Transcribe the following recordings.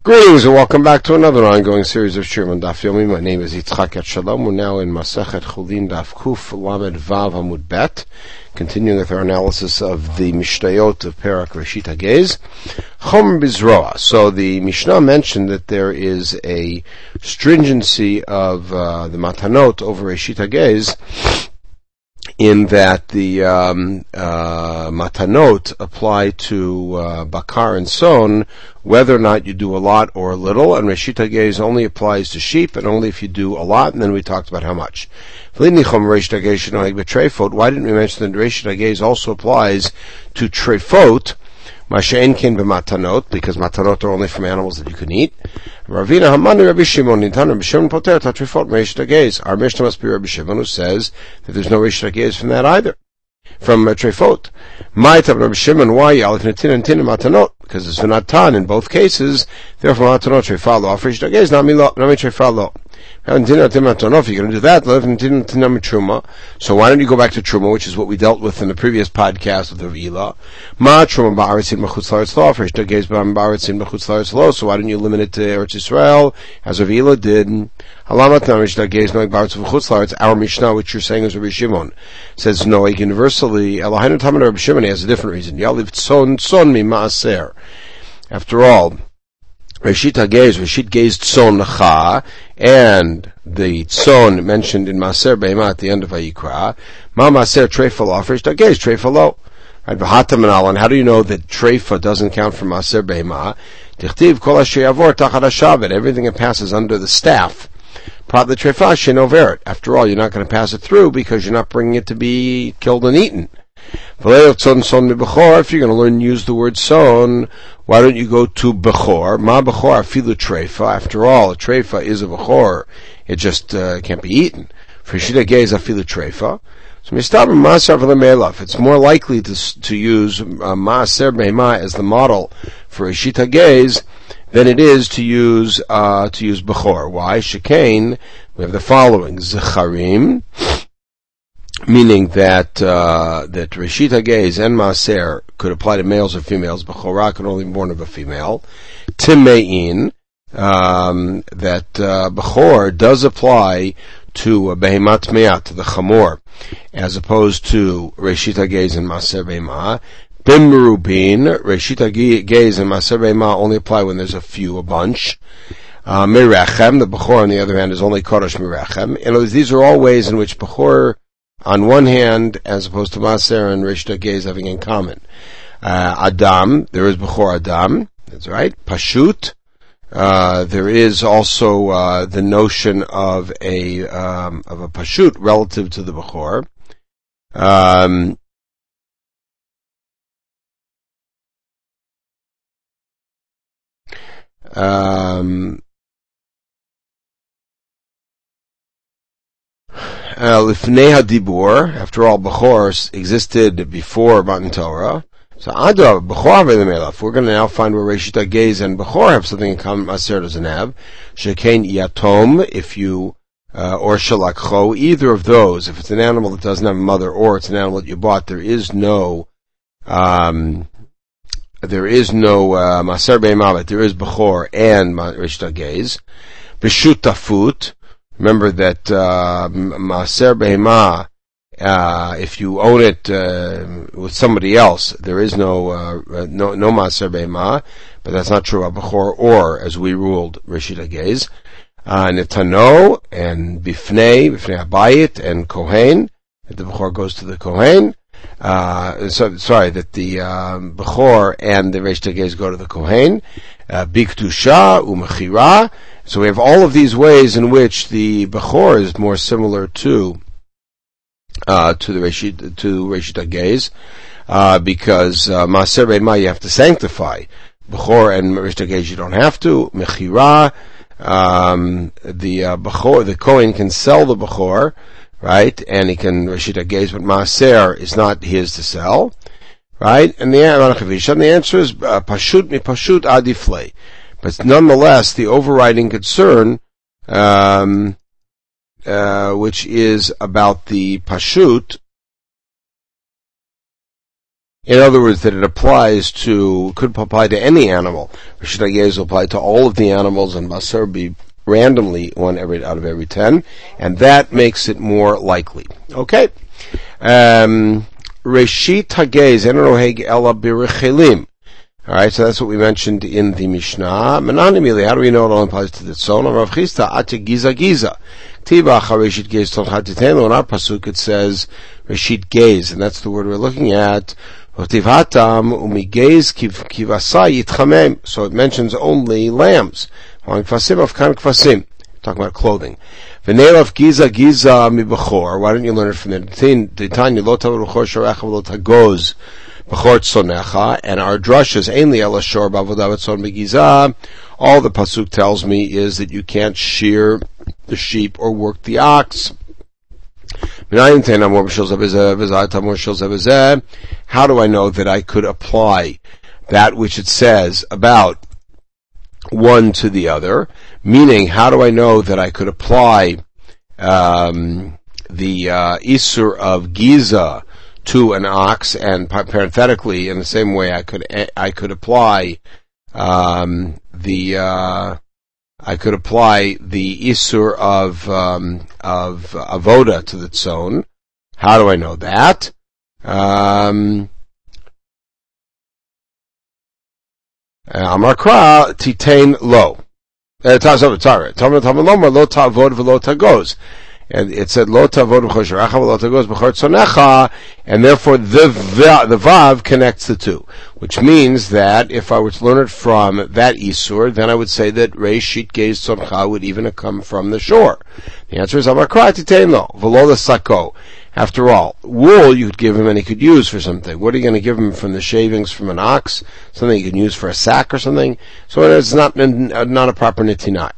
Greetings and welcome back to another ongoing series of Shirim on Daf Yomi. My name is Yitzchak Etshalom. We're now in Masechet Chulin Daf Kuf Lamed Vav Amud Bet, continuing with our analysis of the Mishnayot of Perak Reshit Hagez. Chom Bizroa. So the Mishnah mentioned that there is a stringency of the Matanot over Reshit Hagez, in that the matanot apply to bakar and son, whether or not you do a lot or a little, and Reshit Hagez only applies to sheep, and only if you do a lot, and then we talked about how much. Why didn't we mention that Reshit Hagez also applies to trefot, Masha'en ken b'matanot, because matanot are only from animals that you can eat. Ravina Hamani Rabbi Shimon Nintan Rabbi Shimon Poter Tatrifot Reshit Hagez. Our Mishnah must be Rabbi Shimon, who says that there's no Reshit Hagez from that either, from trefot. Ma'itav Rabbi Shimon, why Yalif Netin and Tin matanot? Because it's v'natan in both cases. Therefore, matanot trefah lo. For Reshit Hagez, nami trefah lo. If you're going to do that, so why don't you go back to Truma, which is what we dealt with in the previous podcast with the Ravila. So why don't you limit it to Eretz Yisrael, as Ravila did? Our Mishnah, which you're saying is Rabbi Shimon, says no, universally, Rabbi Shimon has a different reason. After all, Reshit Hagez Tzon Lecha, and the Tzon mentioned in Maser Be'ema at the end of Vayikra, Ma Maser Treifa Lo, Reshit Hagez Treifa Lo. Right, V'hatam and how do you know that Treifa doesn't count for Maser Be'ema? Tichtiv Kol Asher Yavor Tachad HaShavet, everything that passes under the staff. Prat the Treifa She'en Overet. After all, you're not going to pass it through because you're not bringing it to be killed and eaten. If you're going to learn to use the word son, why don't you go to bechor? Ma bechor afilu treifa. After all, a treifa is a bechor. It just can't be eaten. For Reshit Hagez afilu treifa. So mistaber maaser v'lemeilaf. It's more likely to use maaser be'ema as the model for Reshit Hagez than it is to use bechor. Why? Shekain. We have the following: zecharim, meaning that Reshit Hagez and Maser could apply to males or females. Bechorah could only be born of a female. Timein, that Bechor does apply to Behemat Me'at, to the Chamor, as opposed to Reshit Hagez and Maser Be'ema. Bimrubin, Reshit Hagez and Maser Be'ema only apply when there's a bunch. Mirechem, the Bechor on the other hand is only Kodesh Mirechem. In other words, these are all ways in which Bechor, on one hand, as opposed to Maser and Reshit Hagez having in common. Adam, there is Bechor Adam, that's right. Pashut, there is also the notion of a Pashut relative to the Bechor. Lifnei Hadibur, after all, Bechor existed before Matan Torah. So Adar, Bechor v'lemelaf. We're going to now find where Reshit Hagez and Bechor have something in common. Maser doesn't have. Shekain Yatom, if you, or Shalakcho, either of those, if it's an animal that doesn't have a mother, or it's an animal that you bought, there is no Maser Be'ema, but there is Bechor and Reshit Hagez. B'shutafut, remember that Maser Behema, if you own it with somebody else, there is no Maser Behema, but that's not true about Bechor or, as we ruled, Reshit Hagez. Netano and Bifnei Habayit and Kohen, that the Bechor goes to the Kohen. That the Bechor and the Reshit Hagez go to the Kohen. Biktusha Umechira. So we have all of these ways in which the Bechor is more similar to the Reshit Hagez, because Maser Be'ema you have to sanctify. Bechor and Reshit Hagez you don't have to. Mechira, the Bechor, the Kohen can sell the Bechor, right? And he can Reshit Hagez, but Maser is not his to sell, right? And the answer is Pashut mi Pashut adiflei. But nonetheless, the overriding concern, which is about the Pashut, In other words, that it could apply to any animal. Reshit HaGeiz will apply to all of the animals, and Maser be randomly one out of every 10, and that makes it more likely. Okay. Reshit HaGeiz, en roheg ela b'rechelim. Alright, so that's what we mentioned in the Mishnah. Menanimili, how do we know it only applies to the tzon? Rav Chisda, ate giza giza. Tibacha Reshit Geiz Toncha Titenu. In our pasuk it says Reshit Geiz, and that's the word we're looking at. Tivhatam umigeiz kivasa yitchamem. So it mentions only lambs. Kvasim of kan kvasim. Talking about clothing. V'neirav giza giza mibachor. Why don't you learn it from the Tanya? Lo tavor b'chor sharecha v'lo tagoz b'chor tzonecha. And our drushes ainli elashor b'avodah v'tzon b'giza. All the pasuk tells me is that you can't shear the sheep or work the ox. How do I know that I could apply that which it says about one to the other? Meaning, how do I know that I could apply the Isur of Giza to an ox, and parenthetically, in the same way I could apply the Isur of Avoda to the Tzon. How do I know that? Amarkra titain lo. Sorry. Tamar lo ta'avod v'lo tagoz. And it said lo ta'avod v'chosherecha v'lo tagoz b'chor tzonecha, and therefore the vav connects the two, which means that if I were to learn it from that Isur, then I would say that Reshit Geiz Toncha would even come from the shore. The answer is Amakra titain lo v'lo l'sako. After all, wool you could give him and he could use for something. What are you going to give him from the shavings from an ox? Something you can use for a sack or something? So it's not a proper nitina.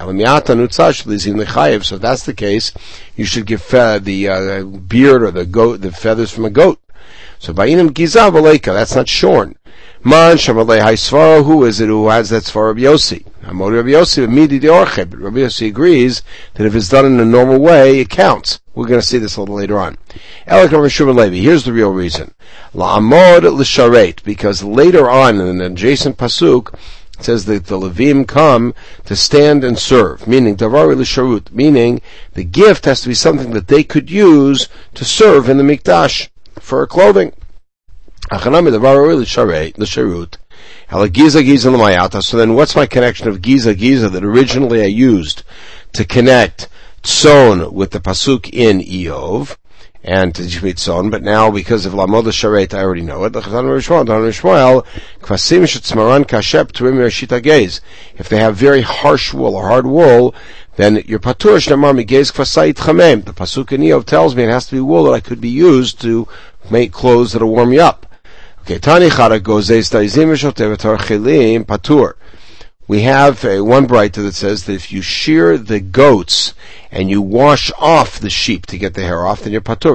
So if that's the case, you should give the beard or the feathers from a goat. So ba'inim gizav aleika, that's not shorn. Man shamalei haisvara, who is it who has that svara Rabbi Yossi? Amor Rabbi Yossi midi deorche, but Rabbi Yossi agrees that if it's done in a normal way, it counts. We're going to see this a little later on. Here's the real reason. La'amod l'sharet, because later on in an adjacent pasuk, it says that the Levim come to stand and serve, meaning davar l'sharut, meaning the gift has to be something that they could use to serve in the mikdash for clothing. So then what's my connection of Giza Giza that originally I used to connect Tzon with the pasuk in Eov and to Jishmit Tzon, but now because of Lamod Sharet I already know it. If they have very harsh wool or hard wool, then your patur shnamar migeiz kvasait chamem. The pasuk in Eov tells me it has to be wool that I could be used to make clothes that'll warm you up. Okay, Tani Chara goes patur. We have one brighter that says that if you shear the goats and you wash off the sheep to get the hair off, then you're patur.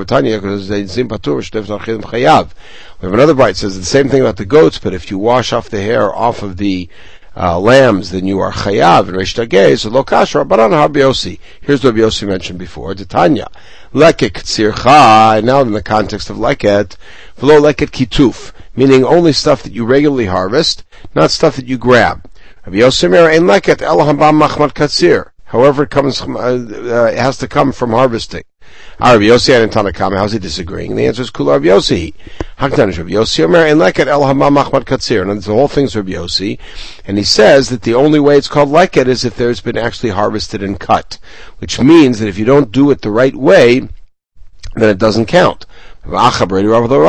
We have another bright that says the same thing about the goats, but if you wash off the hair off of the lambs, then you are chayav and Reshit HaGeiz. Lo kasher Rabbanan Rabbi Yossi. Here's what Rabbi Yossi mentioned before. Tanya leket tzircha. Now in the context of leket, v'lo leket kituf, meaning only stuff that you regularly harvest, not stuff that you grab. Rabbi Yossi Mer ein leket el haba machmat katzir. However, it has to come from harvesting. Rabbi Yossi and Tanakama, how's he disagreeing? The answer is Kula Rabbi Yossi. Hakdanish Rabbi Yossi Omer and leket el haba machmat katzir. And the whole thing's Rabbi Yossi, and he says that the only way it's called leket is if there's been actually harvested and cut, which means that if you don't do it the right way, then it doesn't count. Here we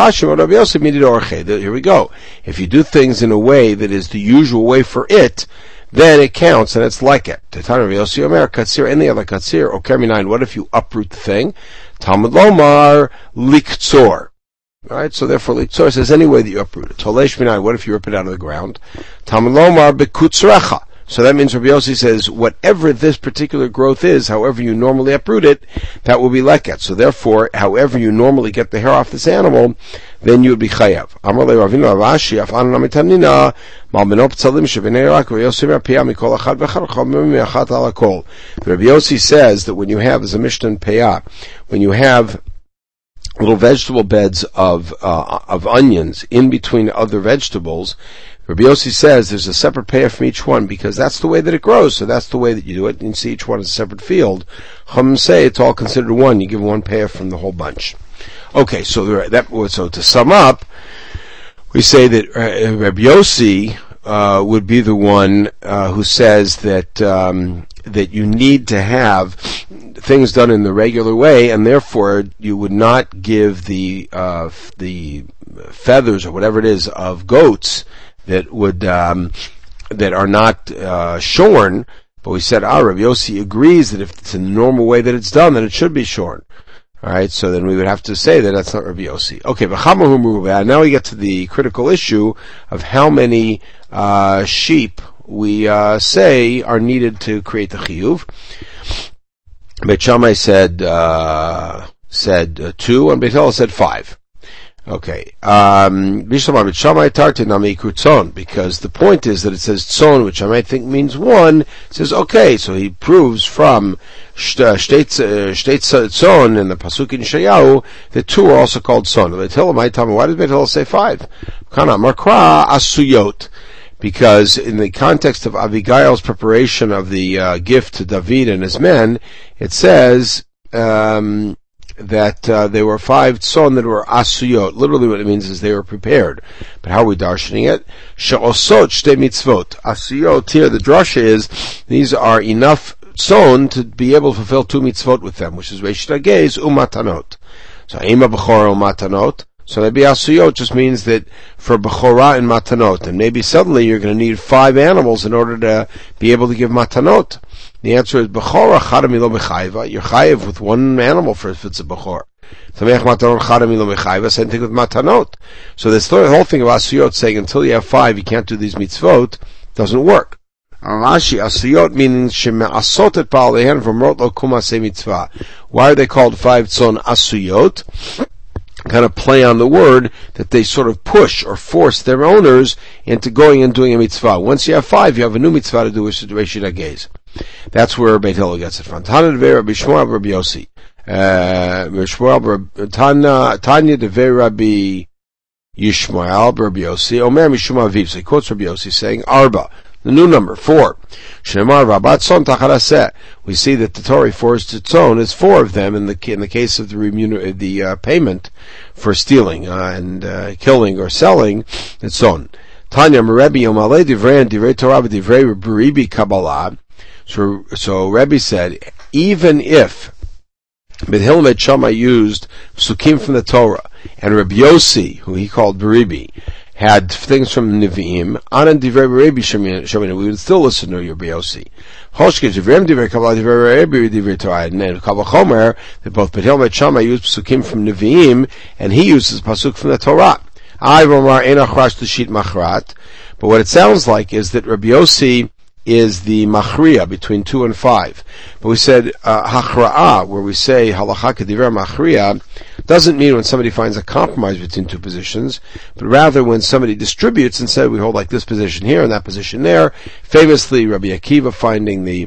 go. If you do things in a way that is the usual way for it, then it counts, and it's like it. Any other katsir, or Kerminine, what if you uproot the thing? Talmud Lomar, liktzor. Alright, so therefore liktzor says any way that you uproot it. Tolesh minai, what if you rip it out of the ground? Talmud Lomar, bekutzrecha. So that means Rabbi Yossi says, whatever this particular growth is, however you normally uproot it, that will be leket. So therefore, however you normally get the hair off this animal, then you would be chayav. Amar le Ravina Rashi, afan namitanina, mal benop tzalim shevenei rak, Rabbi Yossi peyah mikol achad v'chad chomim me'achat ala kol. Rabbi Yossi says that when you have, as a Mishnah in Peyah, when you have little vegetable beds of onions in between other vegetables, Rabbi Yossi says there's a separate pair from each one because that's the way that it grows, so that's the way that you do it. You see each one is a separate field. Chum say it's all considered one. You give one pair from the whole bunch. Okay, so to sum up, we say that Rabbi Yossi would be the one who says that that you need to have things done in the regular way, and therefore you would not give the feathers or whatever it is of goats that would that are not shorn. But we said, Rabbi Yossi agrees that if it's in the normal way that it's done, then it should be shorn. All right, so then we would have to say that that's not Rabbi Yossi. Okay, but now we get to the critical issue of how many sheep we say are needed to create the chiyuv. Beit Shammai said 2, and Beit Hillel said 5. Okay, because the point is that it says tzon, which I might think means 1. It says okay, so he proves from shtei tzon in the pasuk in Yeshayahu that 2 are also called tzon. Beit Hillel might tell me, why does Beit Hillel say 5? Kana markra asuyot. Because in the context of Abigail's preparation of the gift to David and his men, it says that there were 5 tzon that were asuyot. Literally what it means is they were prepared. But how are we darshaning it? She'osot shtei mitzvot. Asuyot here, the drasha is, these are enough tzon to be able to fulfill 2 mitzvot with them, which is Reshit HaGeiz u'matanot. So, Ema b'chora u'matanot. So maybe asuyot just means that for bechorah and matanot, and maybe suddenly you're going to need 5 animals in order to be able to give matanot. The answer is bechorah chadam ilo bechayva. You're chayiv with 1 animal for if it's a bechor. Sameach matanot chadam ilo bechayva. Same thing with matanot. So this whole thing of asuyot saying until you have 5 you can't do these mitzvot doesn't work. Rashi asuyot meaning sheme'asot et ba'alehan v'mrot lo kuma se mitzvah. Why are they called 5 tzon asuyot? Kind of play on the word that they sort of push or force their owners into going and doing a mitzvah. Once you have 5, you have a new mitzvah to do, which is Reshit HaGeiz. That's where Beit Hillel gets it from. Tanya devei Rabbi Shmuel Rabbi Yossi. Tanya devei Rabbi Yishmael Rabbi Yossi. Omer Mishum Aviv. So he quotes Rabbi Yossi saying, Arba. The new number, 4. Shemar Rabat Tzon Tacharaseh. We see that the Torah refers to Tzon as 4 of them in the case of the payment for stealing and killing or selling. It's Tzon. Tanya Rebbe Yomalei Divrei and Divrei Torah Divrei Beribi Kabbalah. So Rebbe said, even if Beit Hillel and Beit Shammai used psukim from the Torah, and Rabbi Yossi, who he called Beribi, had things from Nevi'im, Anan Divrei Beribi Shemina, we would still listen to your Rabbi Yossi. Choshke Divrei Divrei Kabbalah Divrei Beribi Divrei Torah, and then Kabbalah Chomer, that both Beit Hillel and Beit Shammai used psukim from Nevi'im, and he uses pasuk from the Torah. I Romar Ein Achrash L'Shit Machrat. But what it sounds like is that Rabbi Yossi is the machriya between 2 and 5. But we said hachra'ah, where we say halacha k'divrei machriya, doesn't mean when somebody finds a compromise between 2 positions, but rather when somebody distributes and said we hold like this position here and that position there. Famously, Rabbi Akiva finding the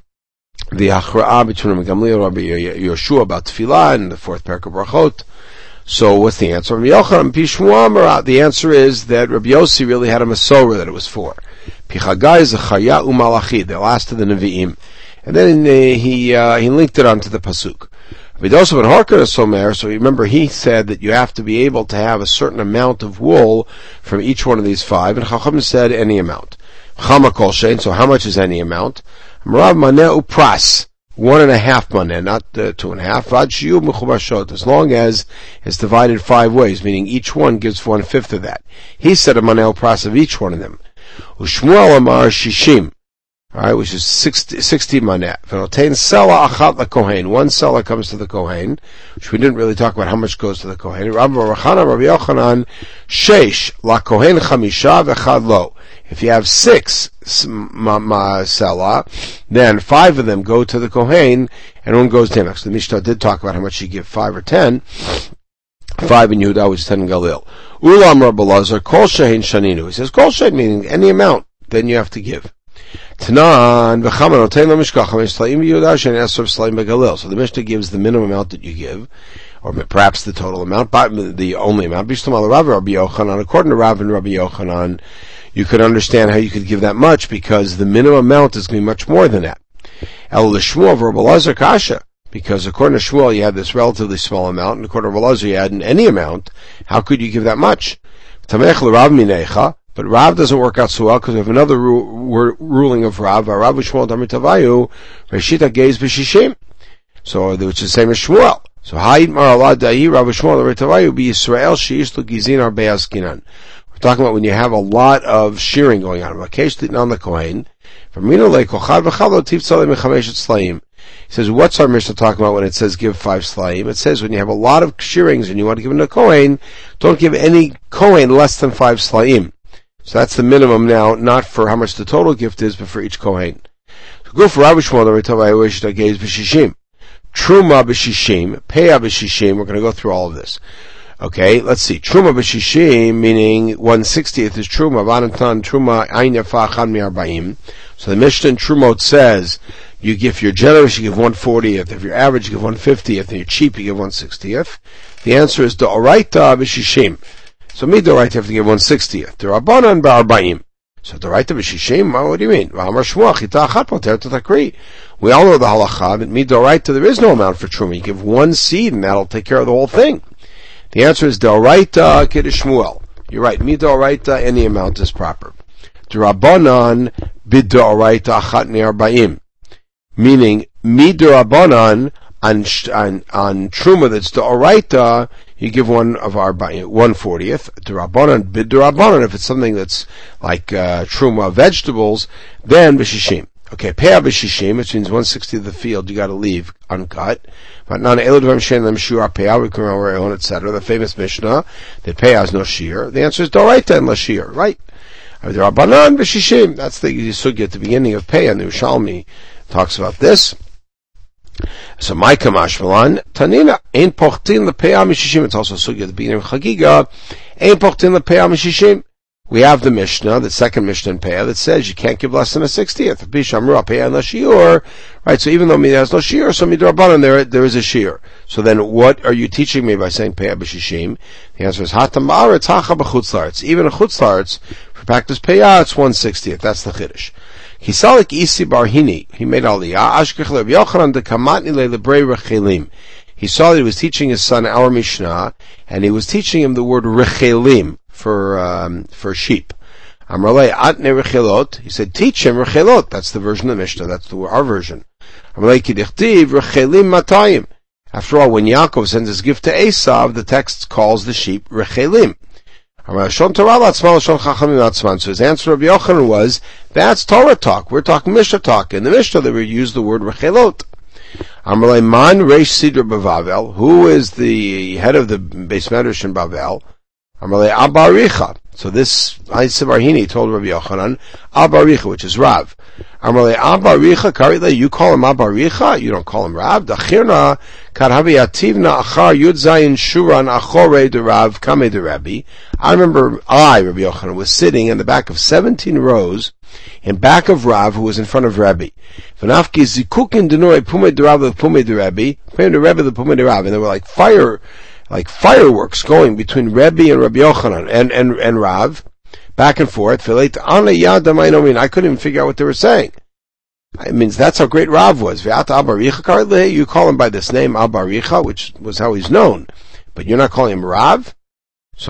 hachra'ah between Rabbi Gamliel and Rabbi Yoshua about tefillah and the 4th parak of brachot. So what's the answer? Rabbi Yochanan Pishmuamara, the answer is that Rabbi Yossi really had a Masorah that it was 4. Pichagai is a Chaya Umalachi, the last of the Nevi'im. And then he linked it onto the Pasuk. Vidosa ben Harkar is Somer, so remember he said that you have to be able to have a certain amount of wool from each one of these 5, and Chacham said any amount. Chama Kol Shein, so how much is any amount? Marav Maneh Upras, 1.5 maneh, not 2.5. Vad shiyu mechubashot, as long as it's divided 5 ways, meaning each one gives 1/5 of that. He said a maneh Upras of each one of them. Ushmuel Amar Shishim, alright, which is 60 maneh. V'notein sela achat lakohen. 1 sela comes to the kohen, which we didn't really talk about how much goes to the kohen. Rabbi Yochanan, sheish lakohen chamisha v'chad lo. If you have 6 sela, then 5 of them go to the kohen, and 1 goes to him. Actually, the Mishnah did talk about how much you give, 5 or 10. 5 in Yehuda, which is 10 in Galil. Ulam Rabbi Lazar, kol shehin shaninu. He says, kol shehin meaning any amount, then you have to give. Tanan, v'chaman, otein lo mishkach, hamesh slaim Yehuda, shein esor slaim begalil. So the Mishnah gives the minimum amount that you give. or perhaps the total amount, but the only amount. Rabbi Yochanan, according to Rav and Rabbi Yochanan, you could understand how you could give that much, because the minimum amount is going to be much more than that. El Shmuel Rabbi Elazar kasha, because according to Shmuel you had this relatively small amount, and according to Rabbi Elazar you had any amount. How could you give that much? Tamech l'Rav minecha, but Rav doesn't work out so well, because we have another ruling of Rav. Rav Shmuel Damir Tavayu Reshita Geiz b'Shishim, so which is the same as Shmuel. So Ha'id Maralad Da'i Rav Shmuel Damir Tavayu be Yisrael Sheish L'Gizin Arbei Askinan. We're talking about when you have a lot of shearing going on. He says, what's our Mishnah talking about when it says give 5 slayim? It says when you have a lot of shearings and you want to give it to a Kohen, don't give any Kohen less than 5 slayim. So that's the minimum now, not for how much the total gift is, but for each Kohen. So go for Rabbi Shmuel, Truma b'shishim, Peah b'shishim. We're going to go through all of this. Okay, let's see. Truma b'shishim, meaning 1/60th is Truma. Vanatan Truma ein yafa achad mi'arba'im. So the Mishnah in Trumot says, if you're generous, you give 1/40th. If you're average, you give 1/50th. If you're cheap, you give 1/60th. The answer is D'oraita b'shishim. So D'oraita you have to give 1/60th. D'Rabbanan b'arba'im. So D'oraita b'shishim, what do you mean? V'amar Shmuel chita achat poter t'takri. We all know the halacha, but D'oraita there is no amount for Truma. You give 1 seed and that'll take care of the whole thing. The answer is D'oraita kiddush Shmuel. You're right. D'oraita, any amount is proper. D'Rabbanan b'D'oraita achat mi'arba'im. Meaning, D'Rabbanan on Truma that's D'oraita, you give 1/40th. D'Rabbanan b'D'Rabbanan, if it's something that's like Truma vegetables, then b'shishim. Okay, Peah b'shishim, which means 1/60 of the field you got to leave uncut. But non eludvam shen lem shur Peah v'kumer etc. The famous Mishnah that Peah has no shear. The answer is D'oraita and la shear, right? D'Rabbanan b'shishim. That's the sugya at the beginning of Peah, and the Yerushalmi talks about this. So my kamash malan tanina ein pochtin lepeah mishishim. It's also sugya at the beginning of Chagiga. Ein pochtin lepeah mishishim. We have the Mishnah, the second Mishnah in Peah, that says you can't give less than a 60th. Bishamru Peah and shiur, right? So even though there's no shiur, so midrabanan there is a shiur. So then, what are you teaching me by saying Peah b'shishim? The answer is hatam ba'aretz hacha b'chutzlaretz. Even in chutzlaretz, for practice Peah, it's 1/60th. That's the chiddush. Hisalik isi barhini. He made aliyah. Ashkech Rabbi Yochanan de kamatni le'lebrei rechelim. He saw that he was teaching his son our Mishnah, and he was teaching him the word rechelim for sheep. Amralei atne rechelot. He said, teach him rechelot. That's the version of the Mishnah. That's our version. Amralei kidichtiv rechelim matayim. After all, when Yaakov sends his gift to Esav, the text calls the sheep rechelim. So his answer of Yochanan was, that's Torah talk. We're talking Mishnah talk. In the Mishnah, they would use the word rechelot. Amralei man reish sidra b'Bavel. Who is the head of the Beis Medrash in Bavel? Amralei Abba Aricha. So this Isa Barhini told Rabbi Yochanan, Abba Aricha, which is Rav. Amralei Abba Aricha karile. You call him Abba Aricha? You don't call him Rav. Dachirna karhavi ativna achar yud zayin shuran achore de Rav kame de Rabbi. I remember Rabbi Yochanan, was sitting in the back of 17 rows in back of Rav, who was in front of Rabbi. V'nafki zikukin denoi pume de Rav pume de Rabbi, pume de Rabbi the pume de Rav, and there were like fireworks going between Rebbe and Rabbi Yochanan and Rav, back and forth. I couldn't even figure out what they were saying. It means that's how great Rav was. You call him by this name, Abba Aricha, which was how he's known, but you're not calling him Rav? So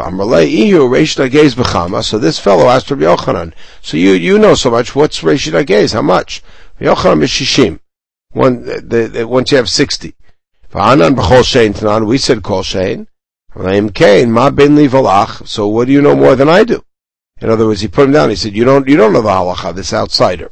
so this fellow asked Rabbi Yochanan, so you know so much, what's Reshit HaGeiz? How much? Yochanan is Shishim. Once you have 60. We said Kol Shein. So what do you know more than I do? In other words, he put him down. He said, you don't know the halacha, this outsider.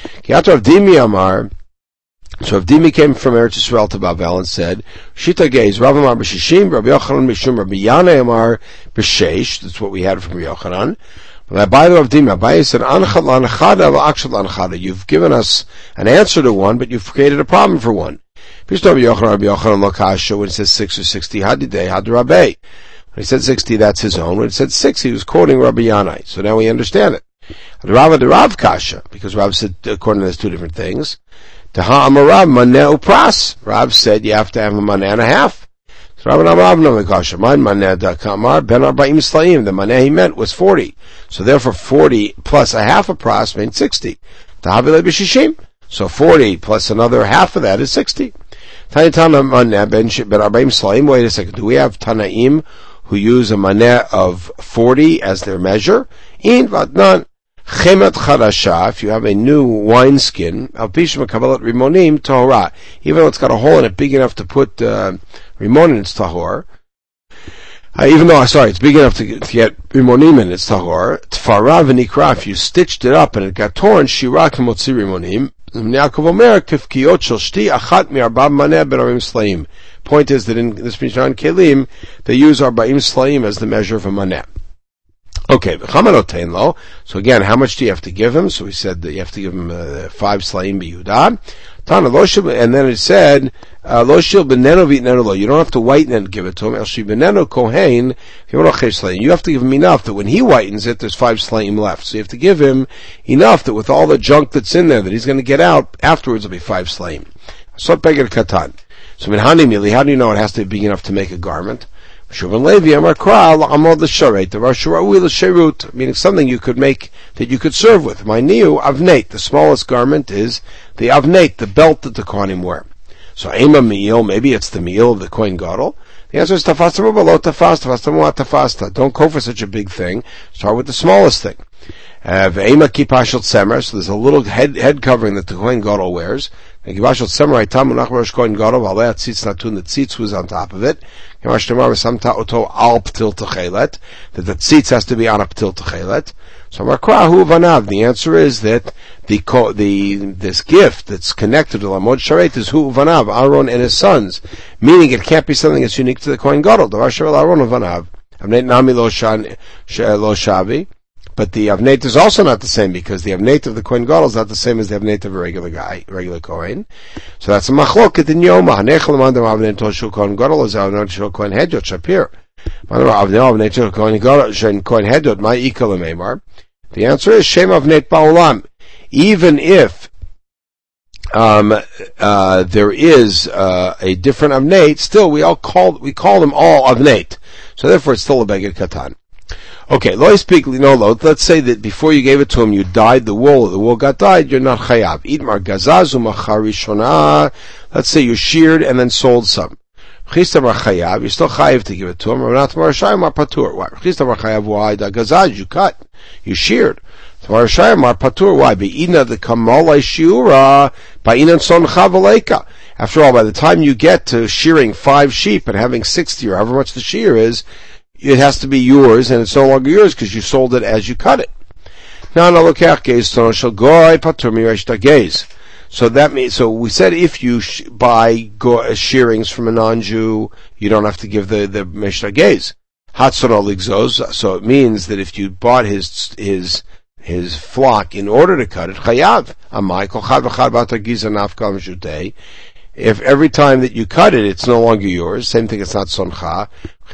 So Avdimi came from Eretz Yisrael to Bavel and said, Shita Geiz, Rav Amar b'Shishim, Rabbi Yochanan b'Shum, Rabbi Yanai Amar b'Sheish. That's what we had from Rabbi Yochanan. But Abaye Avdimi, Abaye said, Anchat l'anachada v'akshat l'anachada. You've given us an answer to one, but you've created a problem for one. Rabbi Yochanan Lokasha, when it says 6 or 60, Hadidei, Hadrabei. When he said 60, that's his own. When it said 6, he was quoting Rabbi Yanai. So now we understand it. Rav de Rav Kasha, because Rav said, according to those two different things, Taha Amarav Maneh Upras. Rav said you have to have a maneh and a half. So Rabban Amavna Mikasha, mine maneh da kamar ben arba'im slaim. The maneh he meant was 40. So therefore 40 plus a half a pras means 60. Tahavile b'shishim. So 40 plus another half of that is 60. Tanitana maneh ben arba'im slaim. Wait a second. Do we have Tanaim who use a maneh of 40 as their measure? In vatnan. Chemet Chadasha, if you have a new wineskin, Al Pishma Kabbalat Rimonim Tahora, even though it's got a hole in it big enough to put Rimonim, it's Tahor. It's big enough to get Rimonim in, it's Tahor. Tfara v'nikra, if you stitched it up and it got torn, Shira k'motzi Rimonim. Yaakov Omer, Kifkiyot shel shti achat mi'arba'im maneh ben arba'im slaim. Point is that in this Mishnah Kelim, they use arba'im slaim as the measure of a maneh. Okay, so again, how much do you have to give him? So we said that you have to give him 5 slaim b'Yehuda. And then it said, lo shil beneno v'itneno lo. You don't have to whiten and give it to him. El shi beneno kohen, you have to give him enough that when he whitens it, there's 5 slaim left. So you have to give him enough that with all the junk that's in there that he's going to get out, afterwards it'll be 5 slaim. So beggar katan. So minhani mili, how do you know it has to be big enough to make a garment? Meaning something you could make, that you could serve with. My niu avnate, the smallest garment is the avnate, the belt that the kohanim wear. So ema meal, maybe it's the meal of the kohen gadol. The answer is tafasta lo tafasta. Don't go for such a big thing. Start with the smallest thing. Ve'ema kipashel tzemer, so there's a little head covering that the kohen gadol wears. And kipashel tzemer haitam unach b'rosh kohen gadol v'alei hatzitz natun, the tzitz was on top of it. That the tzitz has to be on a ptil techelet. So Markrahu vanav. The answer is that this gift that's connected to Lamod Sharet is hu vanav, Aaron and his sons. Meaning it can't be something that's unique to the Kohen Gadol. Davar shevel Aaron vanav. Avneit nami lo shavi. But the avneit is also not the same, because the avneit of the Kohen Gadol is not the same as the avneit of a regular Kohen. So that's a machloket in Yoma. Hanechel mandam avneit shel Kohen Gadol is avneit shel Kohen Hedjot Shapir. Avneit shel Kohen Gadol shel Kohen Hedjot my ikal meimar. The answer is shem avneit ba'olam. Even if there is a different avneit, still we call them all avneit. So therefore it's still a beged katan. Okay, lo speak no lo. Let's say that before you gave it to him, you dyed the wool got dyed, you're not chayav. Itmar gazazu macharishona. Let's say you sheared and then sold some. Chista mar chayav, you're still chayav to give it to him. Not mar shayim mar patur. Why? Chista mar chayav, why? Da gazaz, you cut, you sheared. Mar shayim mar patur, why? Be'ina the kamalai shiura, ba'inan son chavaleka. After all, by the time you get to shearing 5 sheep and having 60 or however much the shear is, it has to be yours, and it's no longer yours because you sold it as you cut it. So that means, so we said if you buy shearings from a non-Jew, you don't have to give the Meshta Gez. So it means that if you bought his flock in order to cut it, chayav. If every time that you cut it, it's no longer yours, same thing, it's not soncha.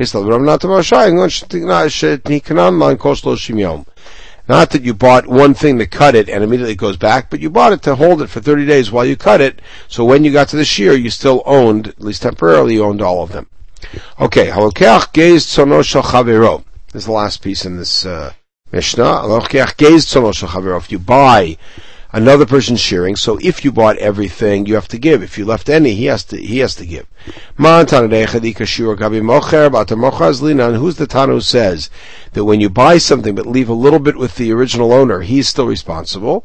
Not that you bought one thing to cut it and immediately it goes back, but you bought it to hold it for 30 days while you cut it, so when you got to the shear, you still owned, at least temporarily, you owned all of them. Okay, this is the last piece in this Mishnah. If you buy another person's shearing, so if you bought everything, you have to give. If you left any, he has to give. Who's the Tana who says that when you buy something but leave a little bit with the original owner, he's still responsible?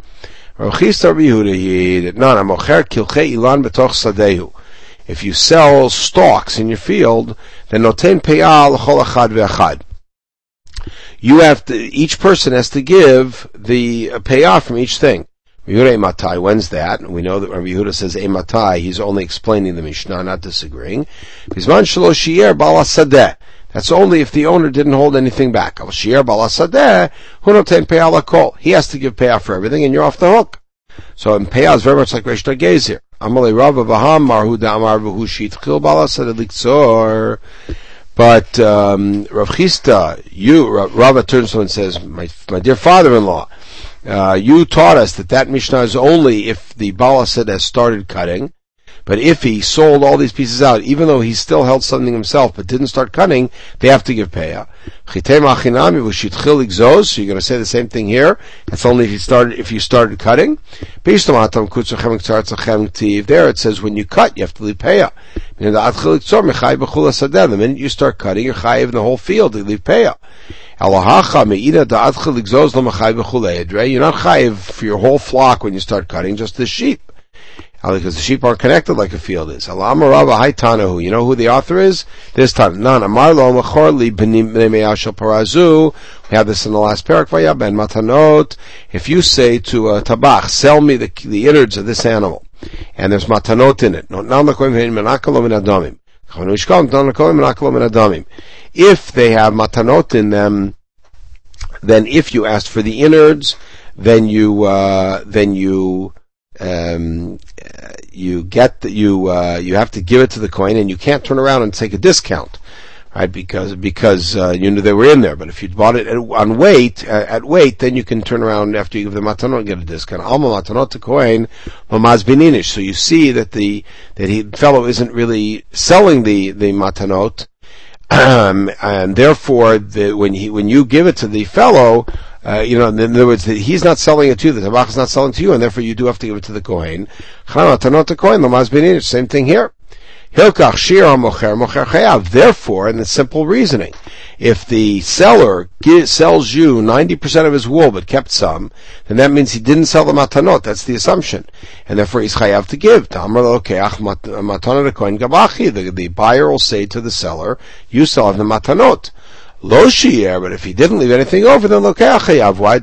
If you sell stalks in your field, then noten peyah l'chol echad ve'echad. You have to, each person has to give the peyah from each thing. Matai, when's that? And we know that Rabbi Yehuda says Matai, he's only explaining the Mishnah, not disagreeing. That's only if the owner didn't hold anything back. He has to give payah for everything, and you're off the hook. So in payah is very much like Reish Dagez here. But Rav Chisda, Rava turns to him and says, my dear father-in-law, you taught us that Mishnah is only if the Baal Asad has started cutting, But if he sold all these pieces out, even though he still held something himself, but didn't start cutting, they have to give payah. So you're going to say the same thing here. It's only if you started cutting. There it says when you cut, you have to leave payah. The minute you start cutting, you're chayiv in the whole field, you leave payah. You're not chayiv for your whole flock when you start cutting, just the sheep. Because the sheep aren't connected like a field is. You know who the author is? This time. We have this in the last parak. If you say to a tabach, sell me the innards of this animal, and there's matanot in it. If they have matanot in them, then if you asked for the innards, then you have to give it to the kohen, and you can't turn around and take a discount, right? Because you knew they were in there. But if you bought it at weight, then you can turn around after you give the matanot and get a discount. Alma matanot to kohen, mamaz bininish. So you see that the fellow isn't really selling the matanot, and therefore when you give it to the fellow. In other words, he's not selling it to you, the tabach is not selling to you, and therefore you do have to give it to the kohen. Same thing here. Therefore, in the simple reasoning, if the seller sells you 90% of his wool but kept some, then that means he didn't sell the matanot. That's the assumption. And therefore he's chayav to give. The buyer will say to the seller, you sell the matanot. Lo shi'er, but if he didn't leave anything over, then lokeach chayav. Why?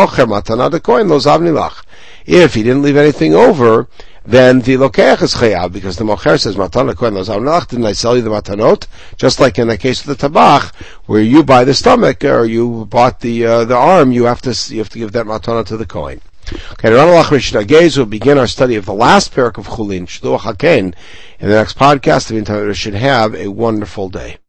If he didn't leave anything over, then the lokeach is chayav, because the mocher says, matana kohen lo zavnilach, didn't I sell you the matanot? Just like in the case of the tabach, where you buy the stomach, or you bought the arm, you have to give that matana to the kohen. Okay, Ranalach Rishon Agez will begin our study of the last parak of Chulin, Shluach HaKen, in the next podcast. In the meantime, we should have a wonderful day.